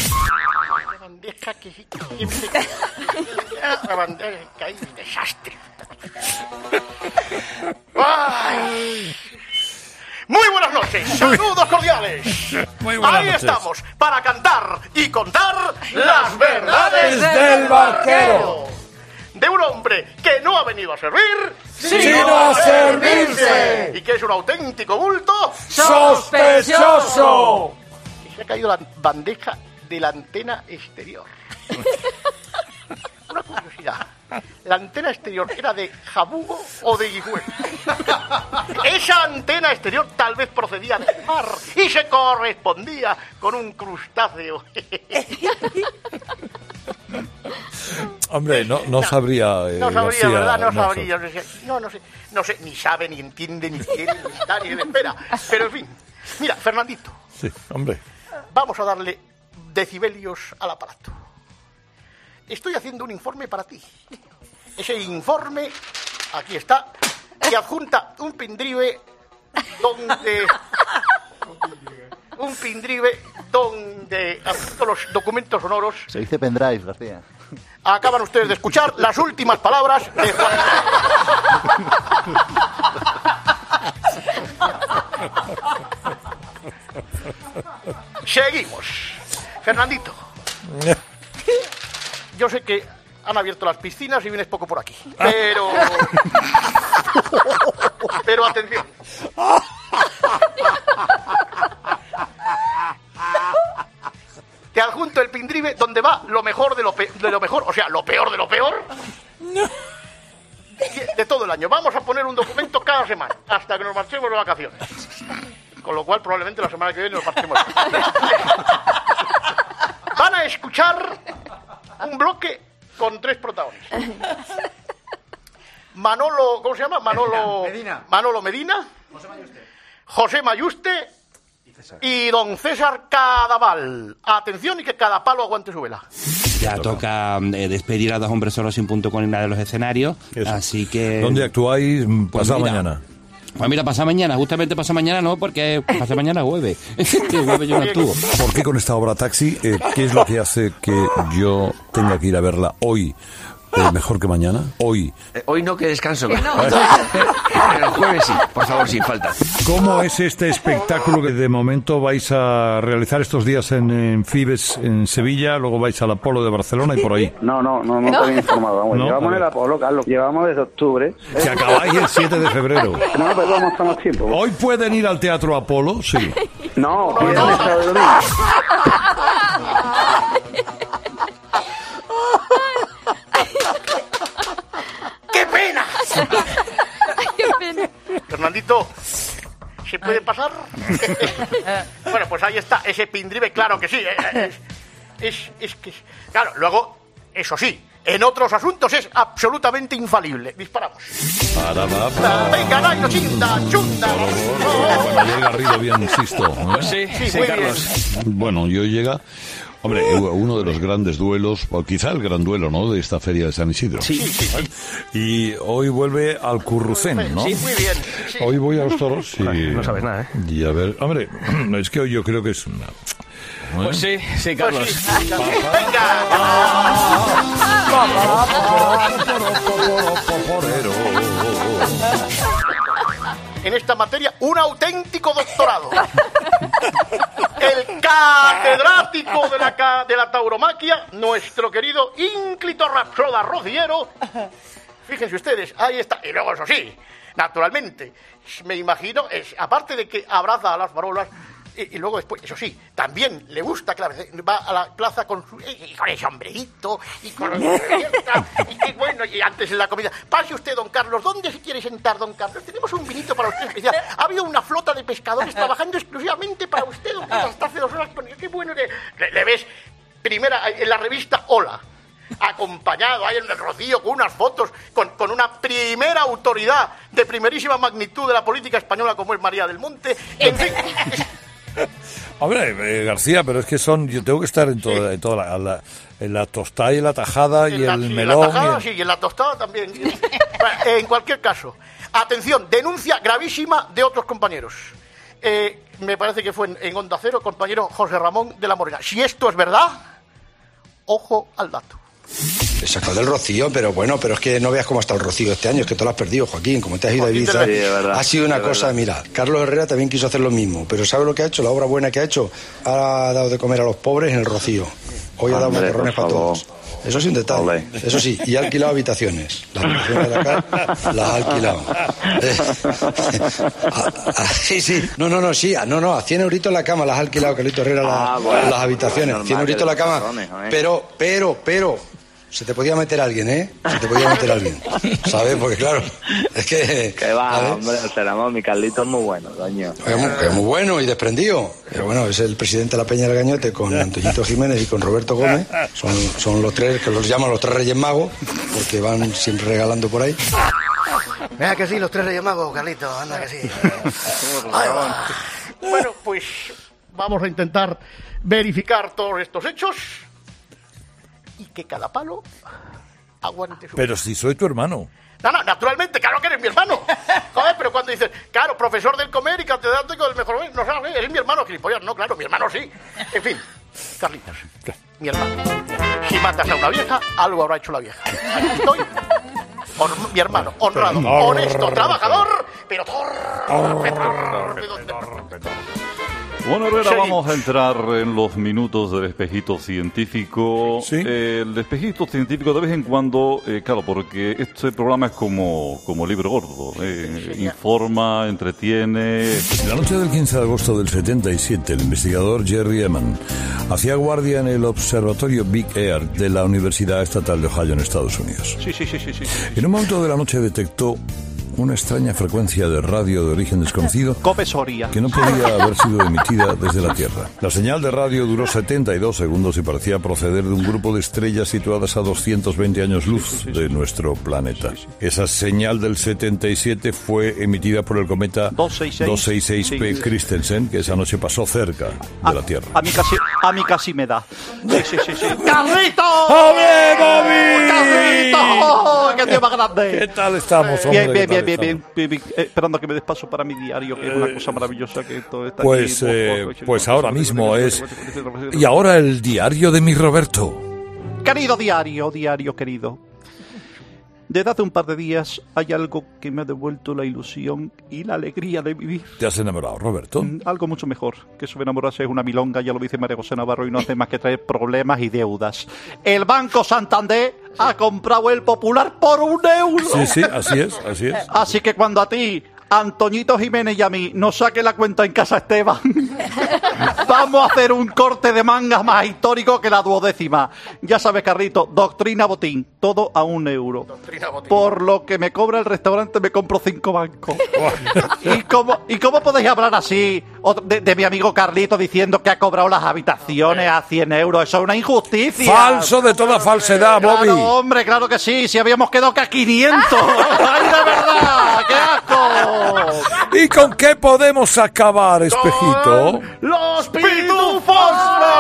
La bandera que hay un desastre. ¡Ay! Muy buenas noches, saludos cordiales. Muy buenas Ahí noches. estamos para cantar y contar las verdades del barquero. De un hombre que no ha venido a servir, sino a servirse. Y que es un auténtico bulto ¡Sospechoso! Y se ha caído la bandeja de la antena exterior. Una curiosidad. ¿La antena exterior era de Jabugo o de Guigüe? Esa antena exterior tal vez procedía del mar y se correspondía con un crustáceo. Hombre, no sabría. No sabría, García, ¿verdad? No no sabría. No sé, ni sabe, ni entiende, ni quiere, ni está, ni le espera. Pero en fin, mira, Fernandito. Sí, hombre. Vamos a darle decibelios al aparato. Estoy haciendo un informe para ti. Ese informe, aquí está, que adjunta un pendrive donde adjunto los documentos sonoros. Se dice pendrive, García. Acaban ustedes de escuchar las últimas palabras de Juan. Seguimos. Fernandito. Yo sé que han abierto las piscinas y vienes poco por aquí. Pero atención. Te adjunto el pendrive donde va lo mejor de lo mejor, o sea, lo peor de lo peor. De todo el año. Vamos a poner un documento cada semana, hasta que nos marchemos de vacaciones. Con lo cual, probablemente la semana que viene nos marchemos. Van a escuchar un bloque con 3 protagonistas. Manolo, ¿cómo se llama? Manolo Medina. José Mayuste y don César Cadaval. Atención y que cada palo aguante su vela. Ya toca despedir a Dos Hombres Solos sin punto con nada de los escenarios. Eso. Así que... ¿Dónde actuáis pasado mañana? Pues mira, pasado mañana, justamente pasado mañana no, porque pasado mañana jueves. El jueves yo no actúo. ¿Por qué con esta obra Taxi? ¿Qué es lo que hace que yo tenga que ir a verla hoy Mejor que mañana. Hoy. Hoy no, que descanso. Pero el jueves sí, por favor, sin falta. ¿Cómo es este espectáculo que de momento vais a realizar estos días en Fibes, en Sevilla, luego vais al Apolo de Barcelona y por ahí? No te he informado. Vamos, llevamos el Apolo, Carlos, llevamos desde octubre. Que acabáis el 7 de febrero. No, pero vamos, estamos tiempo. ¿Hoy pueden ir al Teatro Apolo? Sí. No, viernes, sábado y domingo. ¡Qué pena! Fernandito, ¿se puede pasar? Bueno, pues ahí está, ese pindrive, claro que sí. Es que... Claro, luego, eso sí, en otros asuntos es absolutamente infalible. Disparamos. Venga, Nairo, chinda, chunda. Manuel Garrido, bien, insisto. Sí, muy Carlos. bien. Bueno, yo llega... Hombre, uno de los grandes duelos, o quizá el gran duelo, ¿no?, de esta feria de San Isidro. Sí. Y hoy vuelve al Currucén, ¿no? Sí, muy bien. Sí. Hoy voy a los toros y... No sabes nada, ¿eh? Y a ver, hombre, es que hoy yo creo que es una... Pues sí, Carlos. Pues sí. Venga. En esta materia, un auténtico doctorado. El catedrático de la tauromaquia, nuestro querido ínclito Rapsoda Rociero. Fíjense ustedes, ahí está. Y luego, eso sí, naturalmente, me imagino, aparte de que abraza a las farolas, y luego después, eso sí, también le gusta, claro, va a la plaza con el sombrerito y con y bueno, y antes en la comida. Pase usted, don Carlos, ¿dónde se quiere sentar, don Carlos? Tenemos un vinito para usted especial. Ha habido una flota de pescadores trabajando exclusivamente para usted, don Carlos, hasta hace 2 horas. Qué bueno, le ves primera en la revista Hola, acompañado ahí en el Rocío con unas fotos con una primera autoridad de primerísima magnitud de la política española como es María del Monte. En fin. Hombre, García, pero es que yo tengo que estar en toda en la tostada y la tajada y el melón. En la tajada, sí, y en la tostada también. En cualquier caso, atención, denuncia gravísima de otros compañeros. Me parece que fue en Onda Cero, compañero José Ramón de la Morena. Si esto es verdad, ojo al dato. Te sacó del Rocío, pero es que no veas cómo está el Rocío este año, es que tú lo has perdido, Joaquín, como te has ido a Ibiza. Sí, ha sido una cosa, mira, Carlos Herrera también quiso hacer lo mismo, pero ¿sabe lo que ha hecho? La obra buena que ha hecho, ha dado de comer a los pobres en el Rocío. Hoy ha dado macarrones para todos. Eso sí, un detalle. Olé. Eso sí, y ha alquilado habitaciones. Las habitaciones de acá las ha alquilado. Sí. No, a 100 euritos la cama las ha alquilado Carlito Herrera las habitaciones. 100 euritos la cama. Pero... Se te podía meter alguien, ¿eh? ¿Sabes? Porque claro, es que... Que va, ¿sabes? Hombre, Ramón, mi Carlito es muy bueno, doño. Es muy bueno y desprendido. Pero bueno, es el presidente de la Peña del Gañote con Antoñito Jiménez y con Roberto Gómez. Son los tres, que los llaman los 3 Reyes Magos, porque van siempre regalando por ahí. Mira que sí, los 3 Reyes Magos, Carlito, anda que sí. Bueno, pues vamos a intentar verificar todos estos hechos y que cada palo aguante su... Pero si soy tu hermano. No, naturalmente, claro que eres mi hermano. Joder, pero cuando dices, claro, profesor del comer y catedrático del mejor... No sabes, eres mi hermano, gilipollas. No, claro, mi hermano sí. En fin, Carlitos, mi hermano. Si matas a una vieja, algo habrá hecho la vieja. Aquí estoy. Mi hermano, honrado, honesto, trabajador, pero Bueno, Herrera, vamos a entrar en los minutos del espejito científico. ¿Sí? El espejito científico de vez en cuando, claro, porque este programa es como libro gordo. Informa, entretiene. La noche del 15 de agosto del 77, el investigador Jerry Eman hacía guardia en el observatorio Big Air de la Universidad Estatal de Ohio en Estados Unidos. Sí. En un momento de la noche detectó una extraña frecuencia de radio de origen desconocido que no podía haber sido emitida desde la Tierra. La señal de radio duró 72 segundos y parecía proceder de un grupo de estrellas situadas a 220 años luz de nuestro planeta. Esa señal del 77 fue emitida por el cometa 266P Christensen, que esa noche pasó cerca de la Tierra. A mí casi me da. Sí. ¡Carlito! ¡Hombre, Bobby! ¡Carlito! ¡Qué tío más grande! ¿Qué tal estamos, hombre? Bien. Esperando que me des paso para mi diario, que es una cosa maravillosa que todo está pues, aquí. Pues ahora mismo es... Y ahora el diario de mi Roberto. Querido diario querido. Desde hace un par de días hay algo que me ha devuelto la ilusión y la alegría de vivir. ¿Te has enamorado, Roberto? Algo mucho mejor. Que eso de enamorarse es una milonga, ya lo dice María José Navarro, y no hace más que traer problemas y deudas. El Banco Santander ha comprado el Popular por €1. Sí, así es. Así que cuando a ti, Antoñito Jiménez y a mí nos saque la cuenta en Casa Esteban, vamos a hacer un corte de mangas más histórico que la 12ª. Ya sabes, Carlito, doctrina botín, todo a €1. Por lo que me cobra el restaurante me compro 5 bancos. ¿Y cómo podéis hablar así de mi amigo Carlito diciendo que ha cobrado las habitaciones a €100? Eso es una injusticia. Falso de toda falsedad, Bobby. Claro, hombre, claro que sí, si habíamos quedado que a 500. ¡Ay, de verdad! ¡Qué asco! ¿Y con qué podemos acabar, espejito? ¡Los pitufos!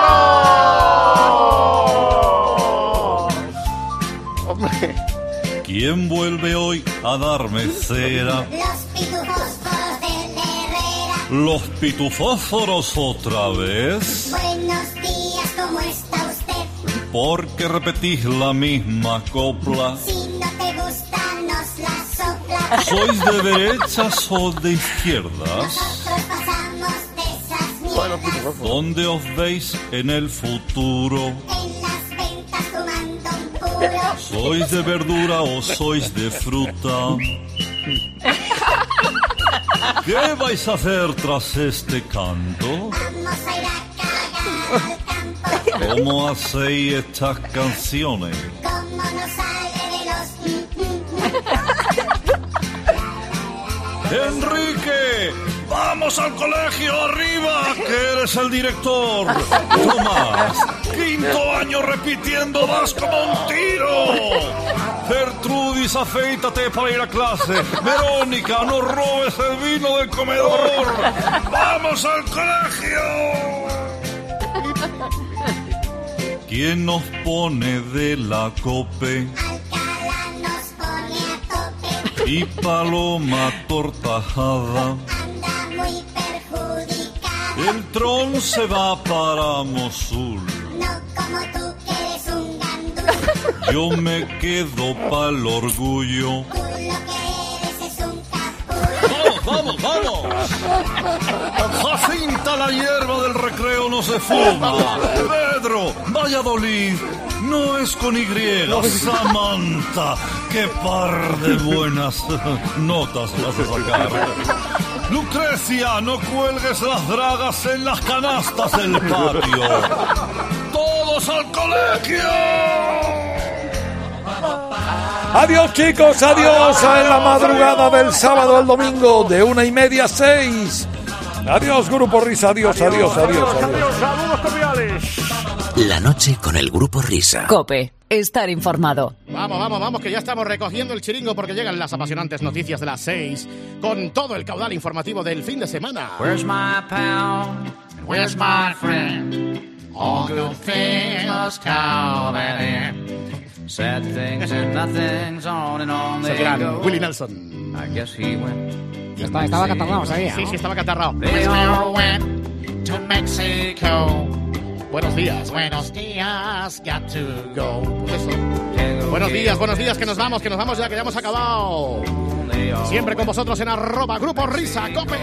Hombre. ¿Quién vuelve hoy a darme cera? Los pitufósforos de Herrera. ¿Los pitufósforos otra vez? Buenos días, ¿cómo está usted? ¿Por qué repetís la misma copla? Si no te gusta, nos la sopla. ¿Sois de derechas o de izquierdas? Nosotros pasamos de esas mierdas. ¿Dónde os veis en el futuro? En las ventas fumando un puro. ¿Sois de verdura o sois de fruta? ¿Qué vais a hacer tras este canto? Vamos a ir a cagar al campo. ¿Cómo hacéis estas canciones? ¿Cómo nos sale de los... ¡Enrique! ¡Vamos al colegio arriba! ¡Que eres el director! ¡Tomás! ¡Quinto año repitiendo! ¡Vas como un tiro! Gertrudis, afeítate para ir a clase. Verónica, no robes el vino del comedor. ¡Vamos al colegio! ¿Quién nos pone de la cope? Alcalá nos pone a tope. Y Paloma Tortajada. Anda muy perjudicada. El tron se va para Mosul. No como tú que eres un gandul. Yo me quedo pa'l orgullo. Tú lo que eres es un capullo. ¡Vamos, vamos! Jacinta, la hierba del recreo no se fuma. Pedro, Valladolid, no es con Y. Samantha, qué par de buenas notas vas a sacar. Lucrecia, no cuelgues las dragas en las canastas del patio. ¡Todos al colegio! Adiós, chicos, adiós en la madrugada del sábado al domingo de 1:30 a 6. Adiós, Grupo Risa, adiós. Saludos cordiales. La noche con el Grupo Risa. COPE, estar informado. Vamos, que ya estamos recogiendo el chiringo porque llegan las apasionantes noticias de las 6 con todo el caudal informativo del fin de semana. Where's my pal? Where's my friend? All good things must come and end. Sad things and nothing's on and on they go. Willie Nelson. I guess he went. Estaba catarrado, ¿sabía? Sí, estaba catarrado. They all went to Mexico. Buenos días, got to go. Pues eso. Buenos días, que nos vamos ya, que ya hemos acabado. Siempre con vosotros en @Grupo Risa Cope.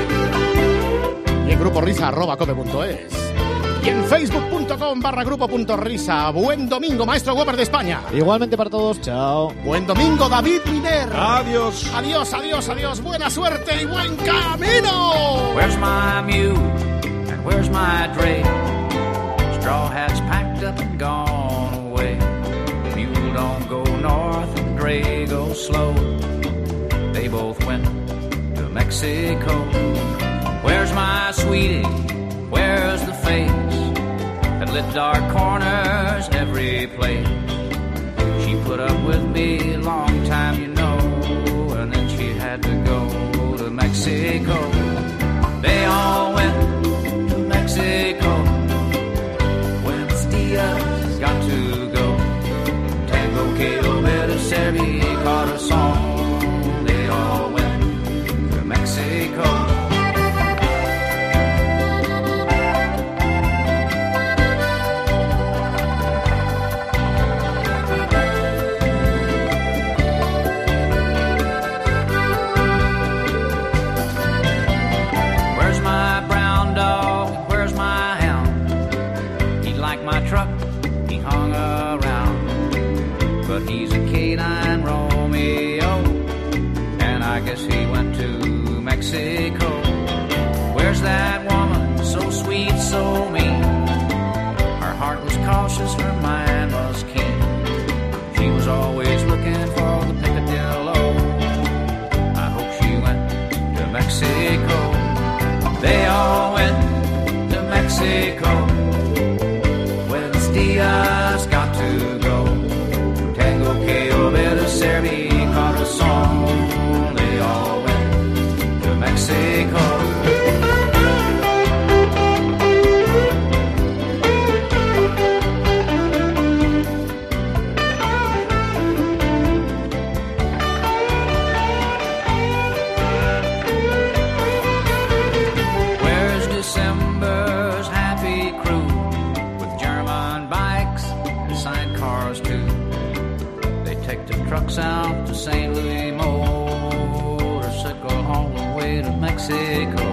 Y en gruporisa@cope.es. Y en facebook.com/grupo.risa. Buen domingo, maestro Weber de España. Igualmente para todos, chao. Buen domingo, David Miner. Adiós. Adiós. Buena suerte y buen camino. Where's my mule and where's my dray? Straw hats packed up and gone away. Mule don't go north and dray go slow. They both went to Mexico. Where's my sweetie? Where's the face that lit dark corners every place? She put up with me a long time, you know, and then she had to go to Mexico. They all went to Mexico. Buenos dias, got to go. Tango quiero ver ser mi corazón. They all went to Mexico. Mexico. Buenos dias, got to go. Tengo que obedecer mi corazón. They all went to Mexico. Trucks out to St. Louis, motorcycle all the way to Mexico.